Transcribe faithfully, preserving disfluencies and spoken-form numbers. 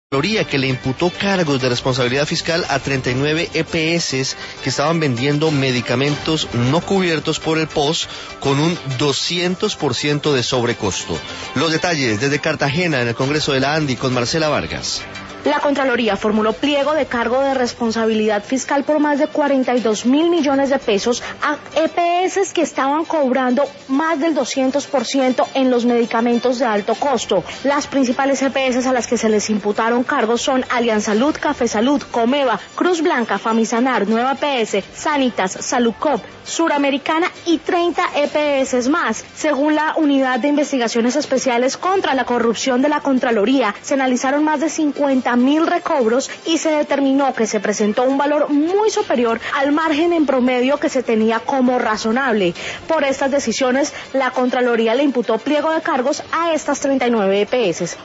Que le imputó cargos de responsabilidad fiscal a treinta y nueve E P S que estaban vendiendo medicamentos no cubiertos por el P O S con un doscientos por ciento de sobrecosto. Los detalles desde Cartagena en el Congreso de la ANDI con Marcela Vargas. La Contraloría formuló pliego de cargo de responsabilidad fiscal por más de cuarenta y dos mil millones de pesos a E P S que estaban cobrando más del doscientos por ciento en los medicamentos de alto costo. Las principales E P S a las que se les imputaron cargos son Aliansalud, Café Salud, Comeva, Cruz Blanca, Famisanar, Nueva E P S, Sanitas, Salucop, Suramericana y treinta E P S más. Según la Unidad de Investigaciones Especiales contra la Corrupción de la Contraloría, se analizaron más de cincuenta mil recobros y se determinó que se presentó un valor muy superior al margen en promedio que se tenía como razonable. Por estas decisiones, la Contraloría le imputó pliego de cargos a estas treinta y nueve E P S.